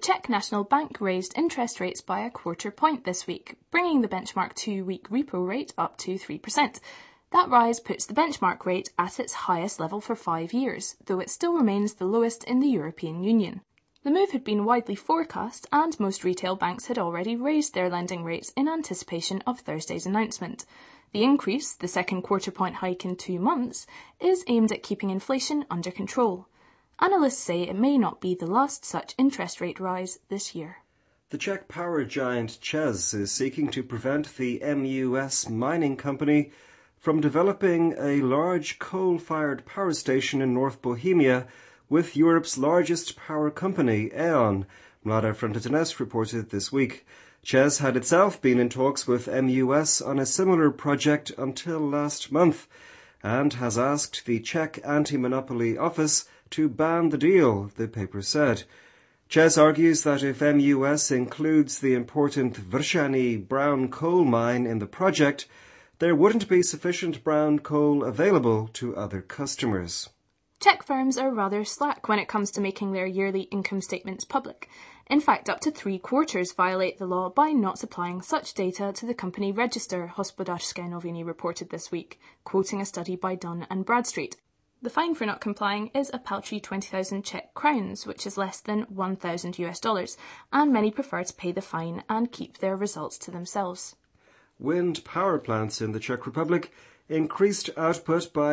Czech National Bank raised interest rates by a quarter point this week, bringing the benchmark 2-week repo rate up to 3%. That rise puts the benchmark rate at its highest level for 5 years, though it still remains the lowest in the European Union. The move had been widely forecast, and most retail banks had already raised their lending rates in anticipation of Thursday's announcement. The increase, the second quarter-point hike in 2 months, is aimed at keeping inflation under control. Analysts say it may not be the last such interest rate rise this year. The Czech power giant ČEZ is seeking to prevent the MUS mining company from developing a large coal-fired power station in North Bohemia with Europe's largest power company, E.ON, Mladá Fronta Dnes reported this week. ČEZ had itself been in talks with MUS on a similar project until last month and has asked the Czech Anti-Monopoly Office to ban the deal, the paper said. ČEZ argues that if MUS includes the important Vršany brown coal mine in the project, there wouldn't be sufficient brown coal available to other customers. Czech firms are rather slack when it comes to making their yearly income statements public. In fact, up to 3/4 violate the law by not supplying such data to the company register, Hospodářské noviny reported this week, quoting a study by Dun & Bradstreet. The fine for not complying is a paltry 20,000 Czech crowns, which is less than $1,000, and many prefer to pay the fine and keep their results to themselves. Wind power plants in the Czech Republic increased output by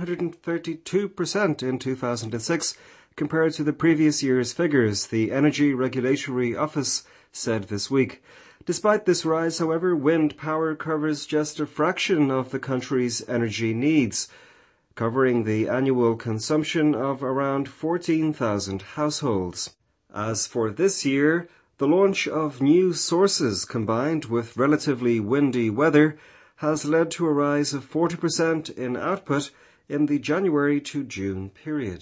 132% in 2006 compared to the previous year's figures, the Energy Regulatory Office said this week. Despite this rise, however, wind power covers just a fraction of the country's energy needs, covering the annual consumption of around 14,000 households. As for this year, the launch of new sources combined with relatively windy weather has led to a rise of 40% in output in the January to June period.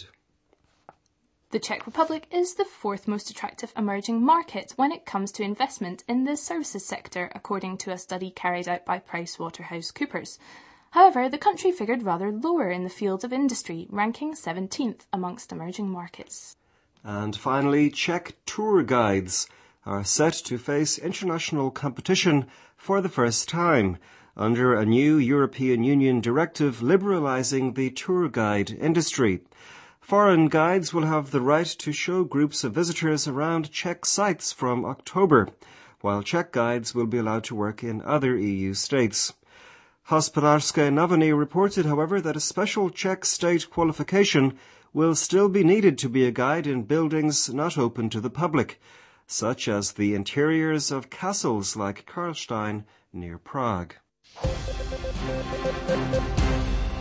The Czech Republic is the 4th most attractive emerging market when it comes to investment in the services sector, according to a study carried out by PricewaterhouseCoopers. However, the country figured rather lower in the field of industry, ranking 17th amongst emerging markets. And finally, Czech tour guides are set to face international competition for the first time under a new European Union directive liberalizing the tour guide industry. Foreign guides will have the right to show groups of visitors around Czech sites from October, while Czech guides will be allowed to work in other EU states. Hospodářské noviny reported, however, that a special Czech state qualification will still be needed to be a guide in buildings not open to the public, such as the interiors of castles like Karlstein near Prague.